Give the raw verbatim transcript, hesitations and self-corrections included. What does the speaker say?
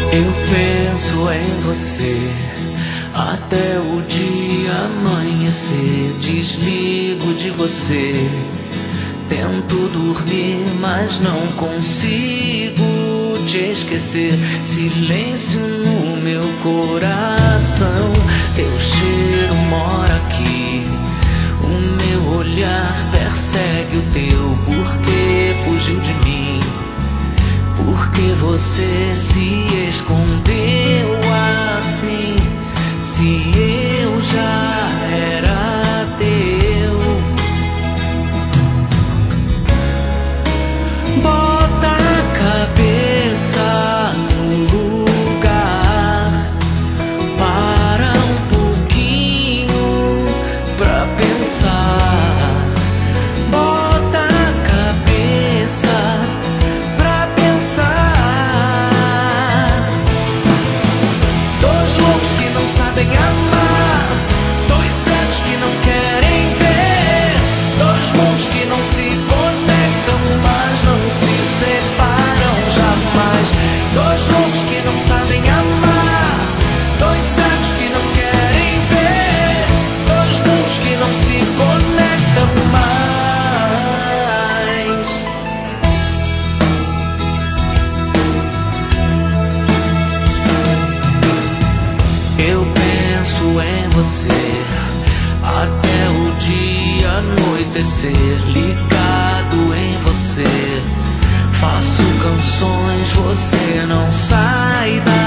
Eu penso em você até o dia amanhecer. Desligo de você, tento dormir, mas não consigo te esquecer. Silêncio no meu coração, teu cheiro mora aqui. O meu olhar persegue o teu, porque fugiu de mim. Porque você se escondeu assim, se eu já era teu. Bota a cabeça no lugar, para um pouquinho pra pensar. Bota a cabeça pra pensar. Dois loucos que não sabem amar, dois cegos que não querem ver, dois mundos que não se conectam, mas não se separam jamais. Dois loucos que não sabem amar, dois cegos que não querem ver, dois mundos que não se conectam mais. Eu penso em você até o dia anoitecer. Ligado em você, faço canções, você não sai daí.